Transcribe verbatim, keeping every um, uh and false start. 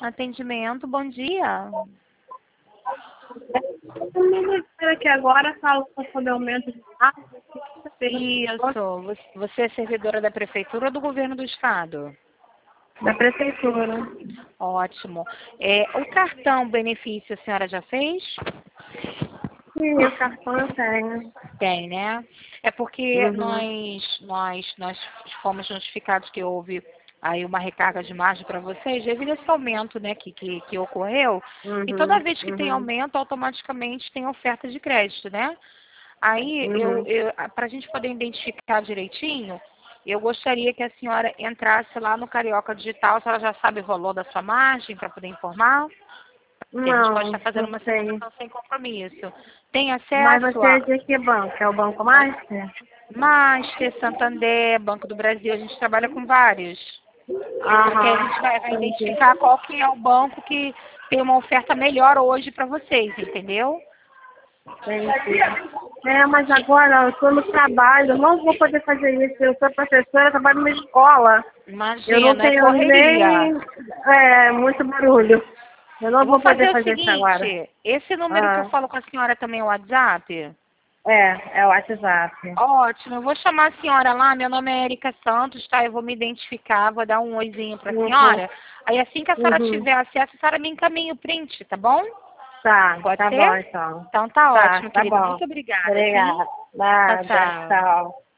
Atendimento, bom dia. Eu me lembro aqui agora, falo sobre aumento de dados. Isso, Você- você é servidora da Prefeitura ou do Governo do Estado? Da prefeitura. Ótimo. É, o cartão benefício a senhora já fez? Sim, o cartão eu tenho. Tem, né? É porque Uhum. nós, nós, nós fomos notificados que houve aí uma recarga de margem para vocês devido a esse aumento, né, que, que, que ocorreu. E toda Uhum. vez que tem Uhum. aumento, automaticamente tem oferta de crédito, né? Aí, eu, Uhum. eu, para a gente poder identificar direitinho, eu gostaria que a senhora entrasse lá no Carioca Digital, a senhora já sabe o valor da sua margem para poder informar, que a gente pode estar Não, fazendo não uma sei. simulação sem compromisso. Tem Mas acesso você é a de que banco? É o Banco Master? Master, Santander, Banco do Brasil, a gente trabalha com vários. Porque a Aham. gente vai, vai Entendi. identificar qual que é o banco que tem uma oferta melhor hoje para vocês, entendeu? Entendi. É, mas agora eu estou no trabalho, eu não vou poder fazer isso. Eu sou professora, eu trabalho numa escola. Eu não Imagina, é tenho correria. nem é, muito barulho. Eu não Eu vou vou fazer poder o fazer isso agora. seguinte, esse número que eu Ah, falo com a senhora também é o WhatsApp? é, é o WhatsApp. Ótimo, eu vou chamar a senhora lá, meu nome é Erika Santos, tá? Eu vou me identificar, vou dar um oizinho pra Uhum, senhora. Aí assim que a senhora uhum. tiver acesso, a senhora me encaminha o print, tá bom? Tá, Pode tá bom ser? então. Então tá Tá, ótimo, tá querida. bom. Muito obrigada, sim? Obrigada. Tchau, Nada, tchau. tchau.